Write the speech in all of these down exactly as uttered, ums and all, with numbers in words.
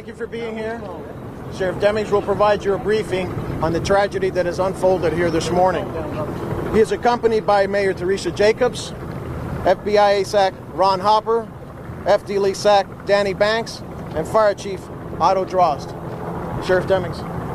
Thank you for being here. Sheriff Demings will provide you a briefing on the tragedy that has unfolded here this morning. He is accompanied by Mayor Teresa Jacobs, F B I A S A C Ron Hopper, F D L E S A C Danny Banks, and Fire Chief Otto Drost. Sheriff Demings.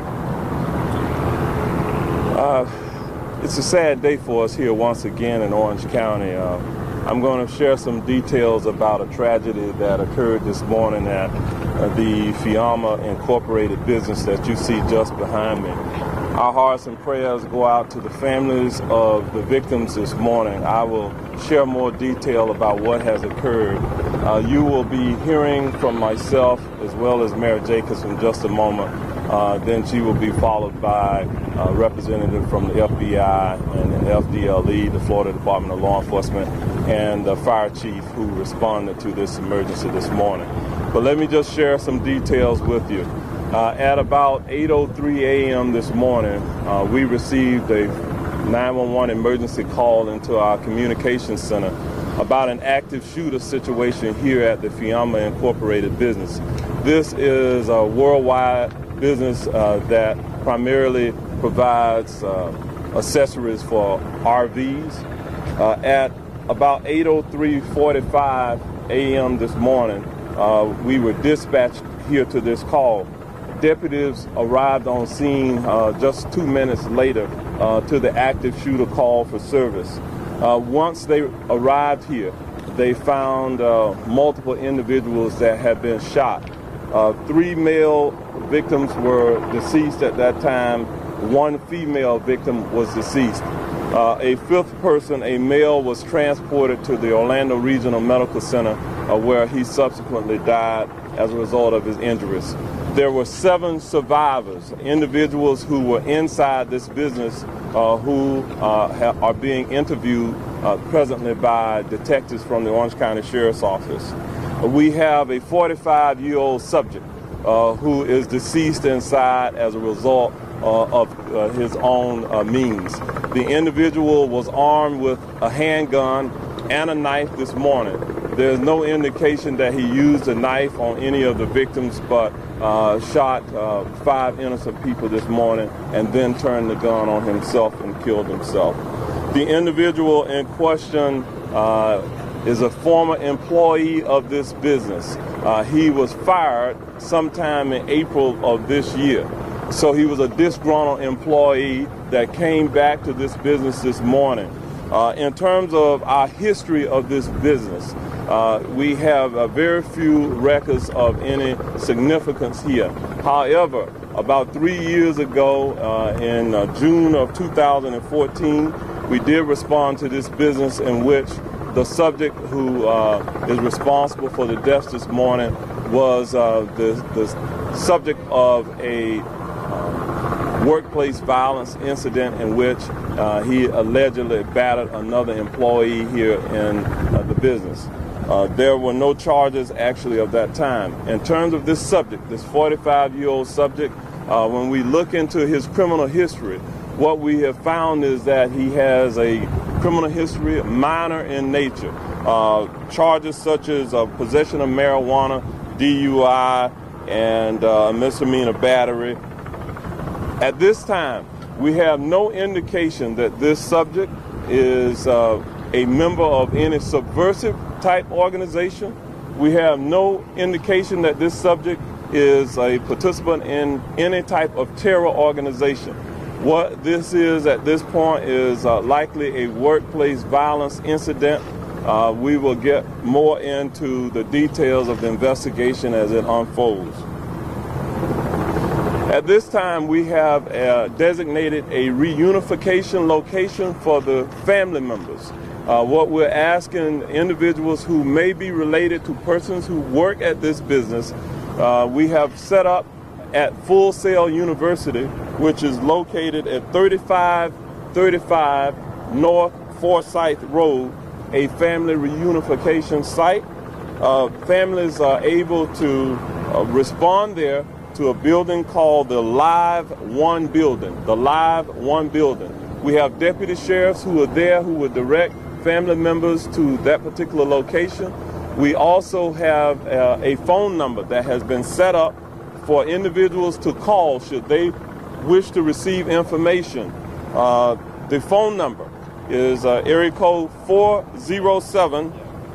Uh, it's a sad day for us here once again in Orange County. Uh, I'm going to share some details about a tragedy that occurred this morning at uh, the Fiamma Incorporated business that you see just behind me. Our hearts and prayers go out to the families of the victims this morning. I will share more detail about what has occurred. Uh, you will be hearing from myself as well as Mayor Jacobs in just a moment. Uh, then she will be followed by a representative from the F B I and the F D L E, the Florida Department of Law Enforcement, and the fire chief who responded to this emergency this morning. But let me just share some details with you. Uh, at about eight oh three a m this morning, uh, we received a nine one one emergency call into our communications center about an active shooter situation here at the Fiamma Incorporated business. This is a worldwide business uh, that primarily provides uh, accessories for R Vs. Uh, at about eight oh three forty-five a m this morning, uh, we were dispatched here to this call. Deputies arrived on scene uh, just two minutes later uh, to the active shooter call for service. Uh, once they arrived here, they found uh, multiple individuals that had been shot. Uh, three male victims were deceased at that time. One female victim was deceased. Uh, a fifth person, a male, was transported to the Orlando Regional Medical Center uh, where he subsequently died as a result of his injuries. There were seven survivors, individuals who were inside this business uh, who uh, ha- are being interviewed uh, presently by detectives from the Orange County Sheriff's Office. We have a forty-five-year-old subject uh, who is deceased inside as a result uh, of uh, his own uh, means. The individual was armed with a handgun and a knife this morning. There's no indication that he used a knife on any of the victims, but uh, shot uh, five innocent people this morning and then turned the gun on himself and killed himself. The individual in question uh, is a former employee of this business. Uh, he was fired sometime in April of this year. So he was a disgruntled employee that came back to this business this morning. Uh, in terms of our history of this business, uh, we have uh, very few records of any significance here. However, about three years ago, uh, in uh, June of two thousand fourteen, we did respond to this business in which the subject who uh, is responsible for the deaths this morning was uh, the, the subject of a uh, workplace violence incident in which uh, he allegedly battered another employee here in uh, the business. Uh, there were no charges actually of that time. In terms of this subject, this forty-five-year-old subject, uh, when we look into his criminal history, what we have found is that he has a criminal history, minor in nature. Uh, charges such as uh, possession of marijuana, D U I, and uh, misdemeanor battery. At this time, we have no indication that this subject is uh, a member of any subversive type organization. We have no indication that this subject is a participant in any type of terror organization. What this is at this point is uh, likely a workplace violence incident. Uh, we will get more into the details of the investigation as it unfolds. At this time, we have uh, designated a reunification location for the family members. Uh, what we're asking individuals who may be related to persons who work at this business, uh, we have set up at Full Sail University, which is located at thirty-five thirty-five North Forsyth Road, a family reunification site. Uh, families are able to uh, respond there to a building called the Live One Building, the Live One Building. We have deputy sheriffs who are there who will direct family members to that particular location. We also have uh, a phone number that has been set up for individuals to call should they wish to receive information. Uh, the phone number is uh, area code four oh seven,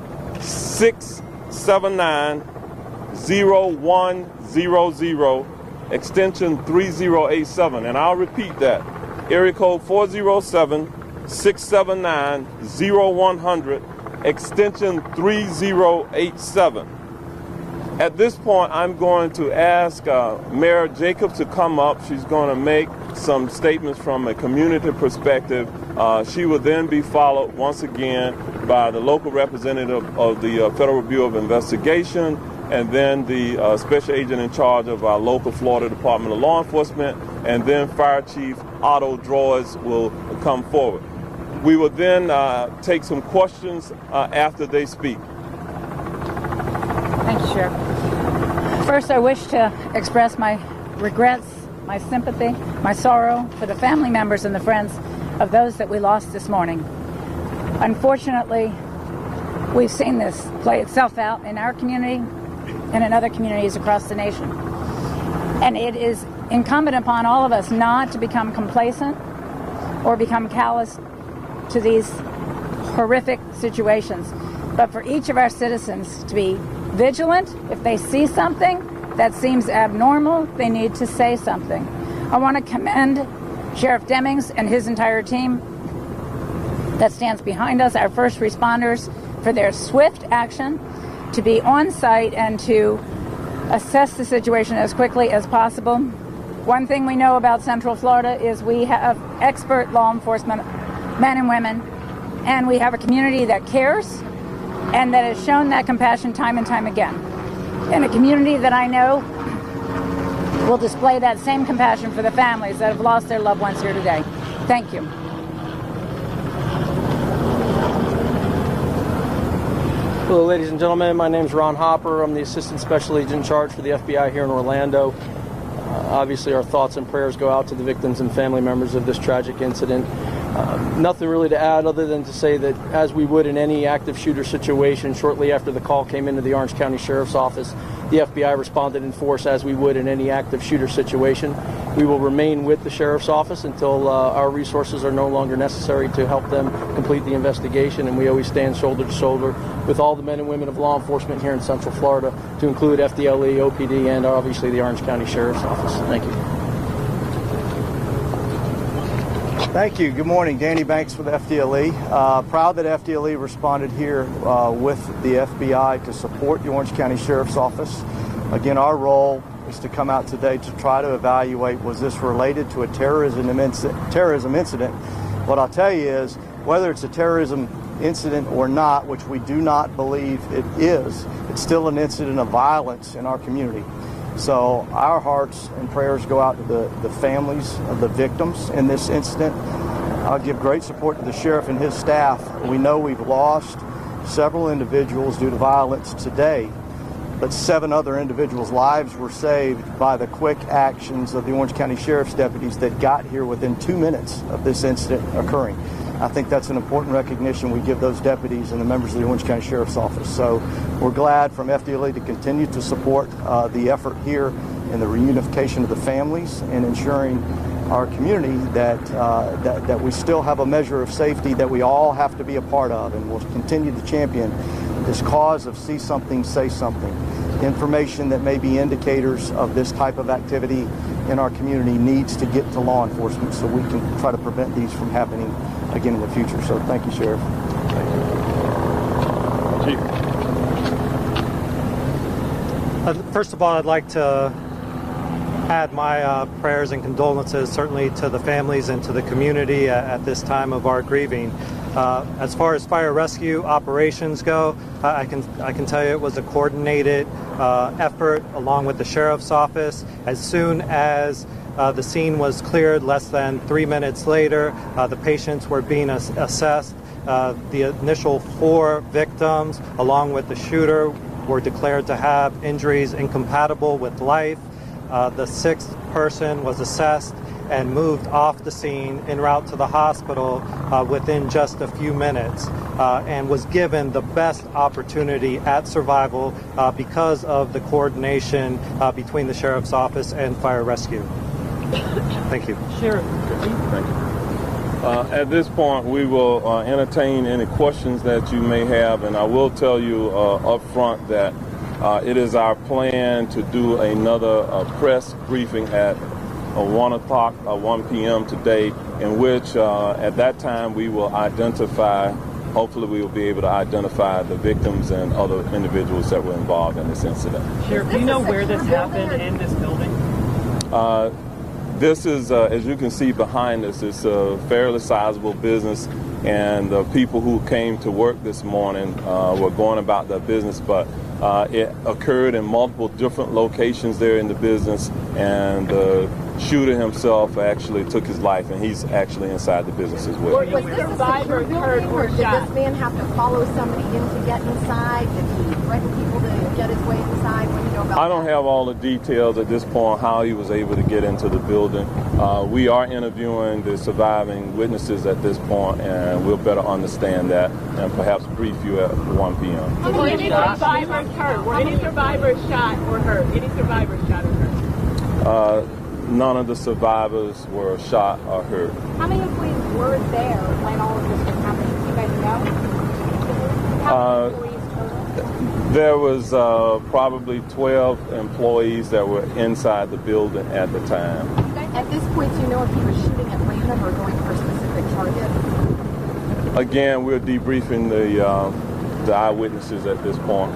six seven nine, zero one zero zero, extension three oh eight seven. And I'll repeat that. Area code four oh seven, six seven nine, zero one zero zero, extension three oh eight seven. At this point, I'm going to ask uh, Mayor Jacobs to come up. She's going to make some statements from a community perspective. Uh, she will then be followed once again by the local representative of the uh, Federal Bureau of Investigation, and then the uh, special agent in charge of our local Florida Department of Law Enforcement, and then Fire Chief Otto Droids will come forward. We will then uh, take some questions uh, after they speak. Thank you, Sheriff. First, I wish to express my regrets, my sympathy, my sorrow for the family members and the friends of those that we lost this morning. Unfortunately, we've seen this play itself out in our community and in other communities across the nation. And it is incumbent upon all of us not to become complacent or become callous to these horrific situations, but for each of our citizens to be vigilant. If they see something that seems abnormal, they need to say something. I want to commend Sheriff Demings and his entire team that stands behind us, our first responders, for their swift action to be on site and to assess the situation as quickly as possible. One thing we know about Central Florida is we have expert law enforcement men and women, and we have a community that cares and that has shown that compassion time and time again. And a community that I know will display that same compassion for the families that have lost their loved ones here today. Thank you. Hello, ladies and gentlemen. My name is Ron Hopper. I'm the Assistant Special Agent in charge for the F B I here in Orlando. Uh, obviously, our thoughts and prayers go out to the victims and family members of this tragic incident. Uh, nothing really to add other than to say that as we would in any active shooter situation, shortly after the call came into the Orange County Sheriff's Office, the F B I responded in force as we would in any active shooter situation. We will remain with the Sheriff's Office until uh, our resources are no longer necessary to help them complete the investigation, and we always stand shoulder to shoulder with all the men and women of law enforcement here in Central Florida, to include F D L E, O P D, and obviously the Orange County Sheriff's Office. Thank you. Thank you. Good morning. Danny Banks with F D L E. Uh, proud that F D L E responded here uh, with the F B I to support the Orange County Sheriff's Office. Again, our role is to come out today to try to evaluate, was this related to a terrorism, inc- terrorism incident? What I'll tell you is, whether it's a terrorism incident or not, which we do not believe it is, it's still an incident of violence in our community. So our hearts and prayers go out to the, the families of the victims in this incident. I'll give great support to the sheriff and his staff. We know we've lost several individuals due to violence today, but seven other individuals' lives were saved by the quick actions of the Orange County Sheriff's deputies that got here within two minutes of this incident occurring. I think that's an important recognition we give those deputies and the members of the Orange County Sheriff's Office. So we're glad from F D L E to continue to support uh, the effort here in the reunification of the families and ensuring our community that, uh, that that we still have a measure of safety that we all have to be a part of, and we'll continue to champion this cause of see something, say something. Information that may be indicators of this type of activity in our community needs to get to law enforcement so we can try to prevent these from happening again in the future. So thank you, Sheriff. Thank you. Chief. Uh, first of all, I'd like to add my uh, prayers and condolences certainly to the families and to the community at, at this time of our grieving. Uh, as far as fire rescue operations go, uh, I can I can tell you it was a coordinated uh, effort along with the Sheriff's Office. As soon as uh, the scene was cleared, less than three minutes later, uh, the patients were being ass- assessed. Uh, the initial four victims, along with the shooter, were declared to have injuries incompatible with life. Uh, the sixth person was assessed and moved off the scene en route to the hospital uh, within just a few minutes, uh, and was given the best opportunity at survival uh, because of the coordination uh, between the Sheriff's Office and Fire Rescue. Thank you. Sheriff. Thank you. Uh, at this point, we will uh, entertain any questions that you may have, and I will tell you uh, up front that uh, it is our plan to do another uh, press briefing at uh, one o'clock, uh, one p m today, in which uh, at that time we will identify, hopefully we will be able to identify the victims and other individuals that were involved in this incident. Sheriff, do you know where this happened in this building? Uh, This is, uh, as you can see behind us, it's a fairly sizable business, and the people who came to work this morning uh, were going about their business, but uh, it occurred in multiple different locations there in the business, and the shooter himself actually took his life, and he's actually inside the business as well. Was this a secure building, or did this man have to follow somebody in to get inside? Did he threaten people to get his way inside? What do you know about I don't that? have all the details at this point how he was able to get into the building. Uh, we are interviewing the surviving witnesses at this point, and we'll better understand that and perhaps brief you at one p m Were any survivors hurt? Were any survivors shot or hurt? Any survivors shot or hurt? Uh, none of the survivors were shot or hurt. How many employees were there when all of this was happening? Do you guys know? How Uh, many employees total? There was uh, probably twelve employees that were inside the building at the time. At this point, do you know if he was shooting at random or going for specific targets? Again, we're debriefing the uh, the eyewitnesses at this point.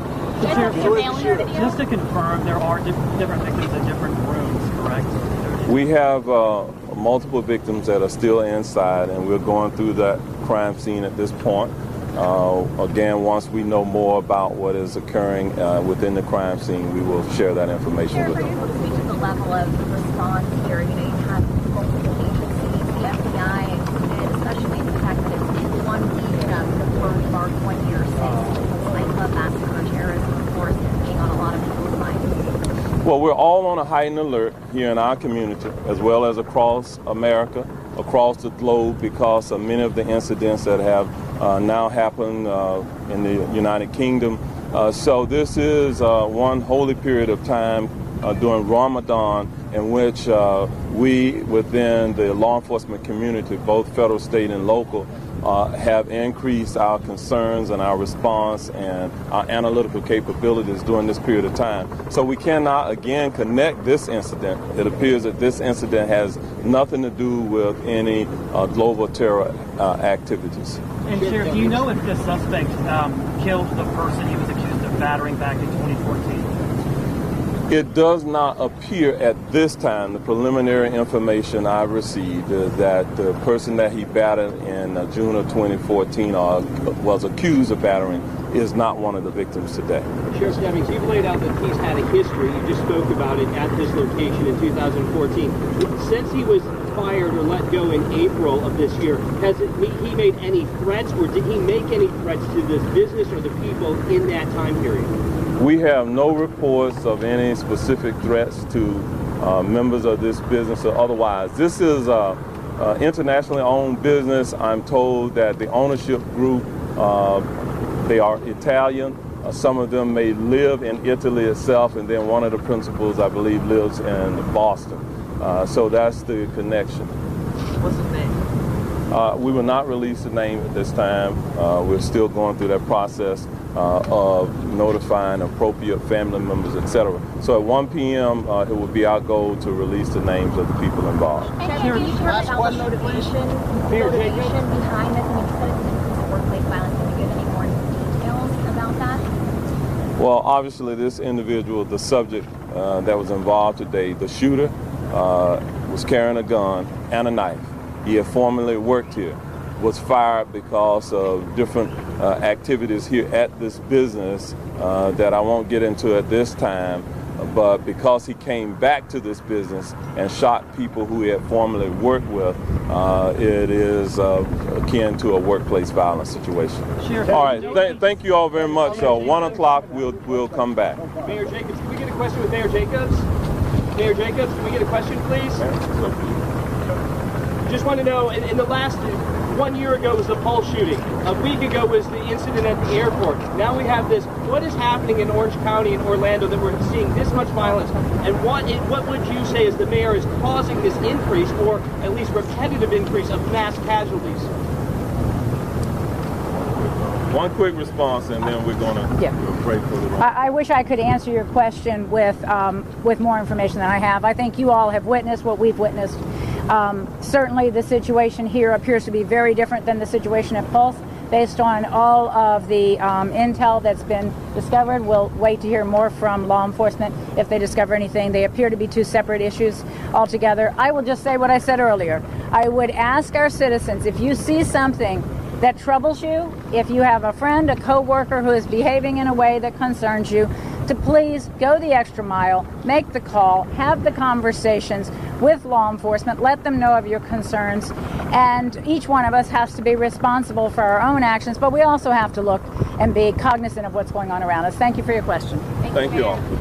Just to confirm, there are diff different victims in different rooms, correct? We have uh, multiple victims that are still inside, and we're going through that crime scene at this point. Uh, again, once we know more about what is occurring uh, within the crime scene, we will share that information Sheriff, with are you them. able to speak to the level of response here? You know, you have multiple agencies, the F B I included, especially the fact that it's one week, um, the first mark one year since the nightclub massacre, terrorism, of course, being on a lot of people's minds. Well, we're all on a heightened alert here in our community, as well as across America, across the globe, because of many of the incidents that have uh, now happened uh, in the United Kingdom. Uh, so this is uh, one holy period of time uh, during Ramadan in which uh, we, within the law enforcement community, both federal, state, and local, Uh, have increased our concerns and our response and our analytical capabilities during this period of time. So we cannot, again, connect this incident. It appears that this incident has nothing to do with any uh, global terror uh, activities. And Sheriff, do you know if the suspect um, killed the person he was accused of battering back in twenty fourteen? It does not appear at this time, the preliminary information I've received, uh, that the person that he battered in uh, June of twenty fourteen or was accused of battering is not one of the victims today. Sheriff Demings, you've laid out that he's had a history. You just spoke about it at this location in two thousand fourteen. Since he was fired or let go in April of this year, has it, he, he made any threats, or did he make any threats to this business or the people in that time period? We have no reports of any specific threats to uh, members of this business or otherwise. This is a, a internationally owned business. I'm told that the ownership group, uh, they are Italian. Uh, some of them may live in Italy itself, and then one of the principals, I believe, lives in Boston. Uh, so that's the connection. What's his name? Uh, we will not release the name at this time. Uh, we're still going through that process uh, of notifying appropriate family members, et cetera. So at one p m, uh, it will be our goal to release the names of the people involved. And can you talk about the motivation, motivation behind this? I mean, you said it's an increase in workplace violence. Can you give any more details about that? Well, obviously, this individual, the subject uh, that was involved today, the shooter, uh, was carrying a gun and a knife. He had formerly worked here, was fired because of different uh, activities here at this business uh, that I won't get into at this time, but because he came back to this business and shot people who he had formerly worked with, uh, it is uh, akin to a workplace violence situation. Sheriff, all right, th thank you all very much. So one o'clock, we'll, we'll come back. Mayor Jacobs, can we get a question with Mayor Jacobs? Mayor Jacobs, can we get a question, please? just want to know, in, in the last, one year ago was the Pulse shooting. A week ago was the incident at the airport. Now we have this. What is happening in Orange County and Orlando that we're seeing this much violence? And what what would you say as the mayor is causing this increase, or at least repetitive increase, of mass casualties? One quick response, and then we're going to Yeah. pray for the I, I wish I could answer your question with um, with more information than I have. I think you all have witnessed what we've witnessed. Um, certainly the situation here appears to be very different than the situation at Pulse. Based on all of the um, intel that's been discovered, we'll wait to hear more from law enforcement if they discover anything. They appear to be two separate issues altogether. I will just say what I said earlier. I would ask our citizens, if you see something that troubles you, if you have a friend, a coworker who is behaving in a way that concerns you, to please go the extra mile, make the call, have the conversations with law enforcement, let them know of your concerns, and each one of us has to be responsible for our own actions, but we also have to look and be cognizant of what's going on around us. Thank you for your question. Thank you all.